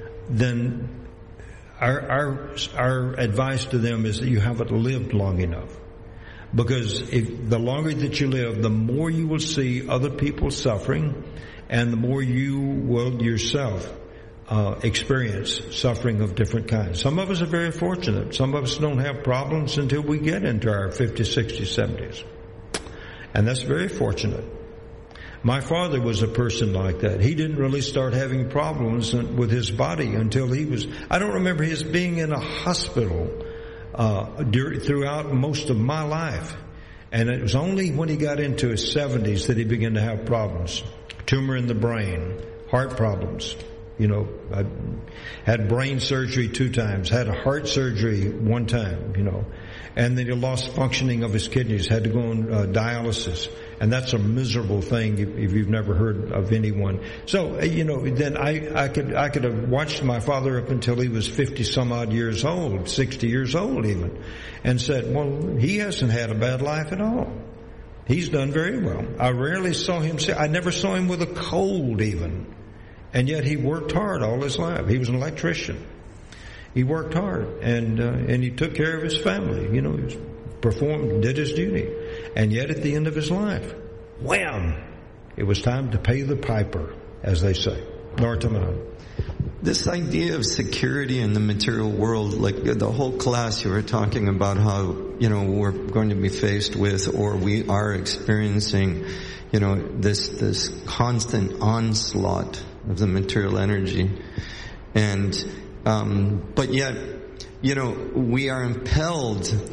then our, our, our advice to them is that you haven't lived long enough. Because if the longer that you live, the more you will see other people suffering, and the more you will yourself uh, experience suffering of different kinds. Some of us are very fortunate. Some of us don't have problems until we get into our fifties, sixties, seventies. And that's very fortunate. My father was a person like that. He didn't really start having problems with his body until he was, I don't remember his being in a hospital uh, during, throughout most of my life. And it was only when he got into his seventies that he began to have problems. Tumor in the brain, heart problems. You know, I had brain surgery two times, had a heart surgery one time, you know. And then he lost functioning of his kidneys, had to go on uh, dialysis. And that's a miserable thing if, if you've never heard of anyone. So, you know, then I, I could, I could have watched my father up until he was fifty some odd years old, sixty years old even, and said, well, he hasn't had a bad life at all. He's done very well. I rarely saw him sick. I never saw him with a cold even. And yet he worked hard all his life. He was an electrician. He worked hard, and uh, and he took care of his family. You know, he was, performed, did his duty. And yet at the end of his life, wham! It was time to pay the piper, as they say. Nartaman. This idea of security in the material world, like the whole class you were talking about how, you know, we're going to be faced with, or we are experiencing, you know, this, this constant onslaught of the material energy. And, um, but yet, you know, we are impelled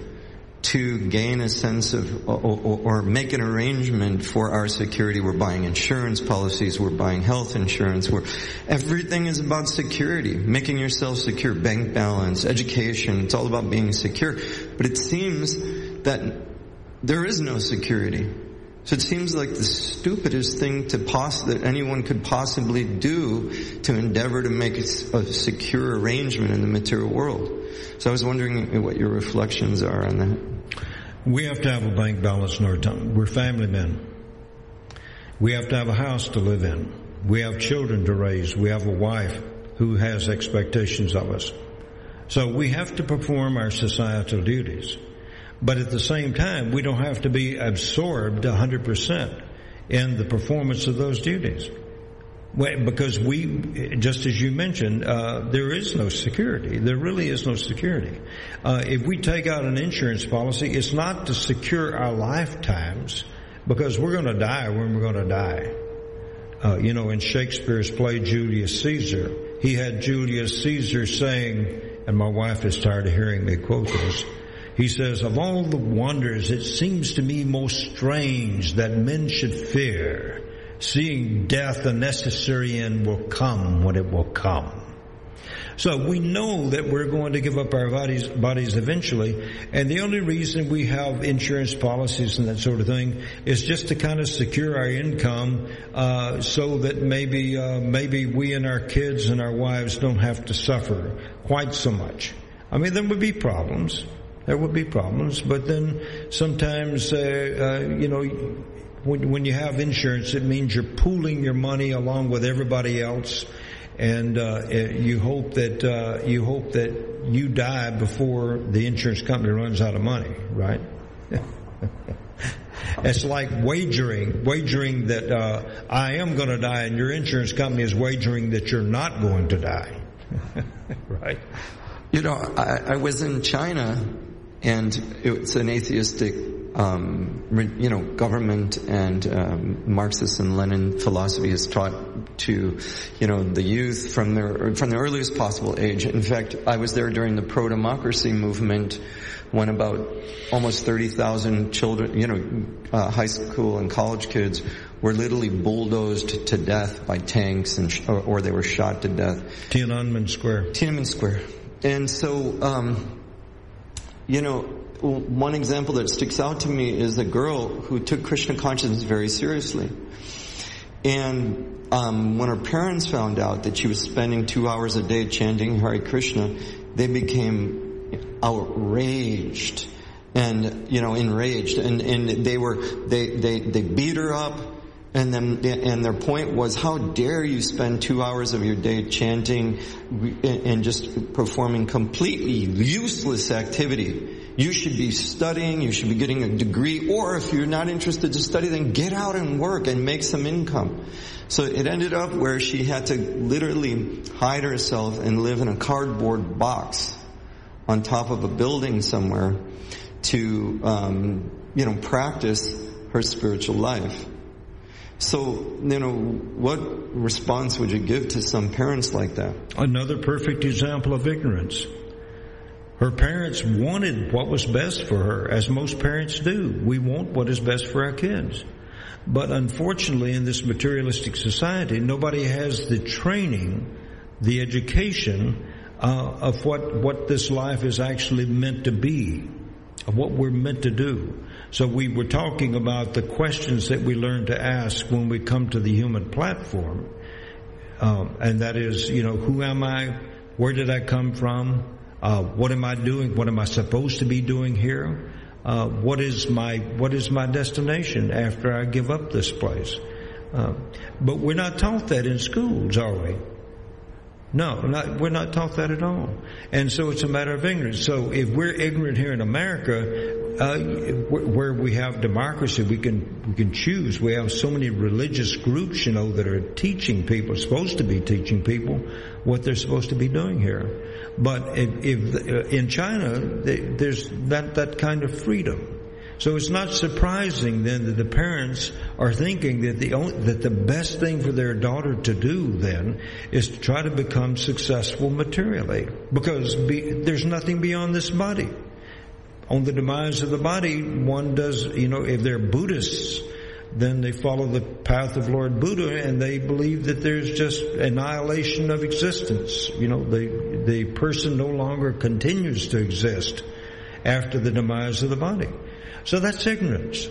to gain a sense of, or, or, or make an arrangement for our security. We're buying insurance policies, we're buying health insurance, we're, everything is about security, making yourself secure, bank balance, education, it's all about being secure. But it seems that there is no security. So it seems like the stupidest thing to poss- that anyone could possibly do to endeavor to make a, a secure arrangement in the material world. So I was wondering what your reflections are on that. We have to have a bank balance in our time. We're family men. We have to have a house to live in. We have children to raise. We have a wife who has expectations of us. So we have to perform our societal duties. But at the same time, we don't have to be absorbed one hundred percent in the performance of those duties. Because we, just as you mentioned, uh, there is no security. There really is no security. Uh, if we take out an insurance policy, it's not to secure our lifetimes, because we're going to die when we're going to die. Uh, you know, in Shakespeare's play Julius Caesar, he had Julius Caesar saying, and my wife is tired of hearing me quote this, he says, of all the wonders, it seems to me most strange that men should fear, seeing death a necessary end will come when it will come. So we know that we're going to give up our bodies, bodies eventually, and the only reason we have insurance policies and that sort of thing is just to kind of secure our income, uh, so that maybe, uh, maybe we and our kids and our wives don't have to suffer quite so much. I mean, there would be problems. There would be problems, but then sometimes, uh, uh, you know, when, when you have insurance, it means you're pooling your money along with everybody else, and uh, you hope that uh, you hope that you die before the insurance company runs out of money, right? It's like wagering, wagering that uh, I am going to die, and your insurance company is wagering that you're not going to die, right? You know, I, I was in China, and it's an atheistic, um, you know, government, and um, Marxist and Lenin philosophy is taught to, you know, the youth from their from the earliest possible age. In fact, I was there during the pro-democracy movement, when about almost thirty thousand children, you know, uh, high school and college kids were literally bulldozed to death by tanks, and sh- or, or they were shot to death. Tiananmen Square. Tiananmen Square. And so, um, you know, one example that sticks out to me is a girl who took Krishna consciousness very seriously. And um, when her parents found out that she was spending two hours a day chanting Hare Krishna, they became outraged and, you know, enraged. And, and they were, they, they, they beat her up. And then, and their point was, how dare you spend two hours of your day chanting and just performing completely useless activity? You should be studying, you should be getting a degree, or if you're not interested to study, then get out and work and make some income. So it ended up where she had to literally hide herself and live in a cardboard box on top of a building somewhere to, um, you know, practice her spiritual life. So, you know, what response would you give to some parents like that? Another perfect example of ignorance. Her parents wanted what was best for her, as most parents do. We want what is best for our kids. But unfortunately, in this materialistic society, nobody has the training, the education uh, of what, what this life is actually meant to be, of what we're meant to do. So we were talking about the questions that we learn to ask when we come to the human platform. Um, and that is, you know, who am I? Where did I come from? Uh, what am I doing? What am I supposed to be doing here? Uh, what is my, what is my destination after I give up this place? Uh, but we're not taught that in schools, are we? No, not, we're not taught that at all. And so it's a matter of ignorance. So if we're ignorant here in America, uh, where we have democracy, we can, we can choose. We have so many religious groups, you know, that are teaching people, supposed to be teaching people what they're supposed to be doing here. But if, if in China, there's that, that kind of freedom. So it's not surprising then that the parents are thinking that the only, that the best thing for their daughter to do then is to try to become successful materially, because be, there's nothing beyond this body. On the demise of the body, one does, you know, if they're Buddhists, then they follow the path of Lord Buddha, and they believe that there's just annihilation of existence. You know, the the person no longer continues to exist after the demise of the body. So that's ignorance.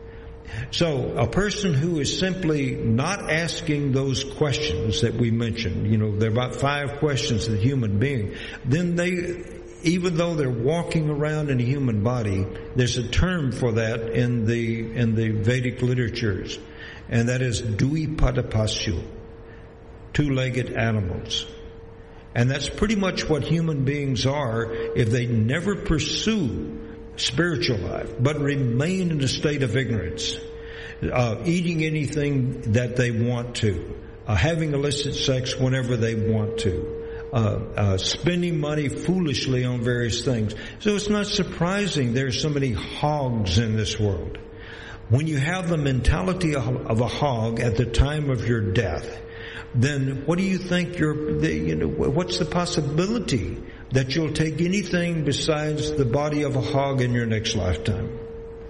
So a person who is simply not asking those questions that we mentioned, you know, there are about five questions of the human being, then they, even though they're walking around in a human body, there's a term for that in the, in the Vedic literatures, and that is Dvipadapashu, two-legged animals. And that's pretty much what human beings are if they never pursue spiritual life, but remain in a state of ignorance, uh, eating anything that they want to, uh, having illicit sex whenever they want to, uh, uh, spending money foolishly on various things. So it's not surprising there's so many hogs in this world. When you have the mentality of, of a hog at the time of your death, then what do you think you're, the, you know, what's the possibility that you'll take anything besides the body of a hog in your next lifetime?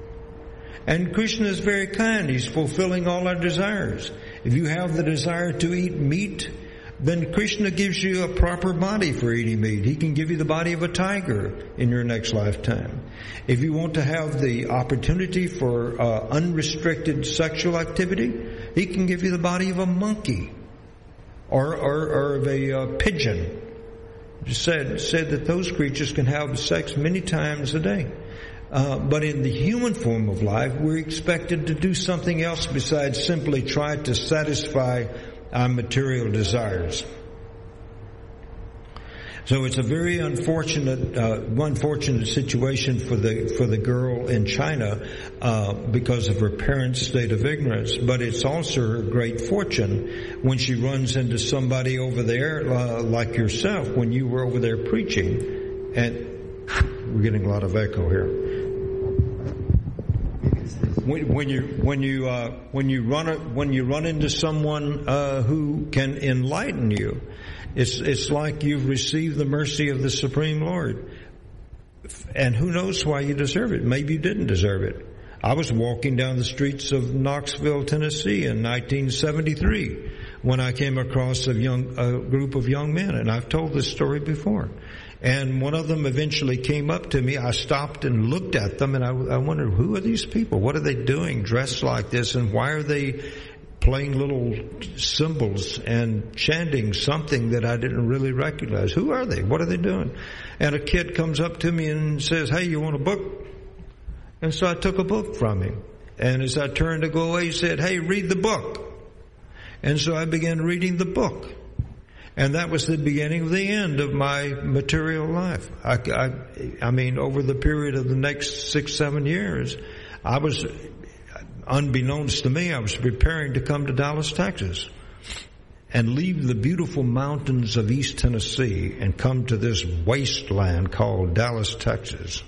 And Krishna is very kind. He's fulfilling all our desires. If you have the desire to eat meat, then Krishna gives you a proper body for eating meat. He can give you the body of a tiger in your next lifetime. If you want to have the opportunity for uh, unrestricted sexual activity, He can give you the body of a monkey or, or, or of a uh, pigeon. Said, said that those creatures can have sex many times a day. Uh, but in the human form of life, we're expected to do something else besides simply try to satisfy our material desires. So it's a very unfortunate, uh, unfortunate situation for the for the girl in China uh, because of her parents' state of ignorance. But it's also her great fortune when she runs into somebody over there uh, like yourself when you were over there preaching. And we're getting a lot of echo here. When, when you when you uh, when you run a, when you run into someone uh, who can enlighten you. It's, it's like you've received the mercy of the Supreme Lord. And who knows why you deserve it. Maybe you didn't deserve it. I was walking down the streets of Knoxville, Tennessee in nineteen seventy-three when I came across a young, a group of young men, and I've told this story before. And one of them eventually came up to me. I stopped and looked at them, and I, I wondered, who are these people? What are they doing dressed like this, and why are they playing little cymbals and chanting something that I didn't really recognize? Who are they? What are they doing? And a kid comes up to me and says, hey, you want a book? And so I took a book from him. And as I turned to go away, he said, hey, read the book. And so I began reading the book. And that was the beginning of the end of my material life. I, I, I mean, over the period of the next six, seven years, I was, unbeknownst to me, I was preparing to come to Dallas, Texas, and leave the beautiful mountains of East Tennessee and come to this wasteland called Dallas, Texas.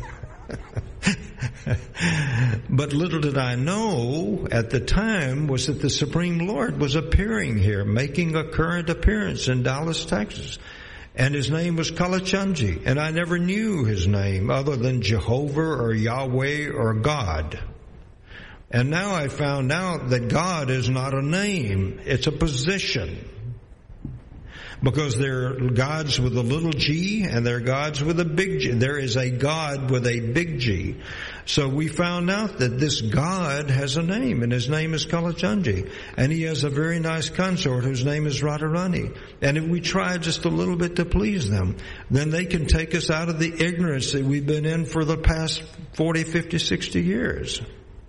But little did I know at the time was that the Supreme Lord was appearing here, making a current appearance in Dallas, Texas. And his name was Kalachandji. And I never knew his name other than Jehovah or Yahweh or God. And now I found out that God is not a name, it's a position. Because there are gods with a little g and there are gods with a big G. There is a God with a big G. So we found out that this God has a name, and his name is Kalachandji. And he has a very nice consort whose name is Radharani. And if we try just a little bit to please them, then they can take us out of the ignorance that we've been in for the past forty, fifty, sixty years.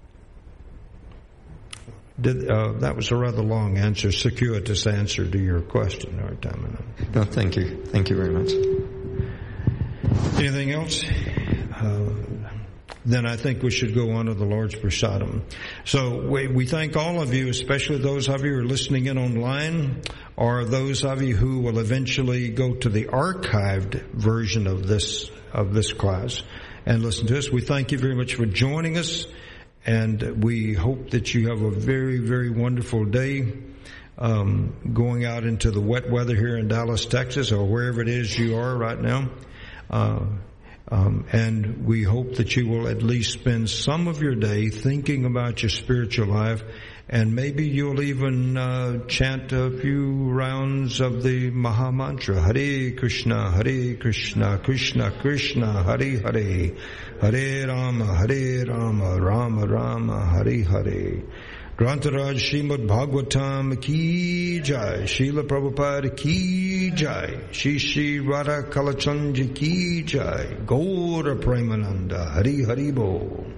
Did, uh, that was a rather long answer, circuitous answer to your question. All right, no, thank you. Thank you very much. Anything else? Uh, then I think we should go on to the Lord's Prasadam. So we, we thank all of you, especially those of you who are listening in online, or those of you who will eventually go to the archived version of this of this class and listen to us. We thank you very much for joining us. And we hope that you have a very, very wonderful day um, going out into the wet weather here in Dallas, Texas, or wherever it is you are right now. Uh, um, and we hope that you will at least spend some of your day thinking about your spiritual life. And maybe you'll even uh, chant a few rounds of the Maha Mantra. Hare Krishna, Hare Krishna, Krishna Krishna, Hare Hare. Hare Rama, Hare Rama, Rama Rama, Hare Hare. Grantaraj Srimad Bhagavatam ki jai. Srila Prabhupada ki jai. Shri Shri Radha Kalachandji ki jai. Gaura Premananda, Hari Hari Bo.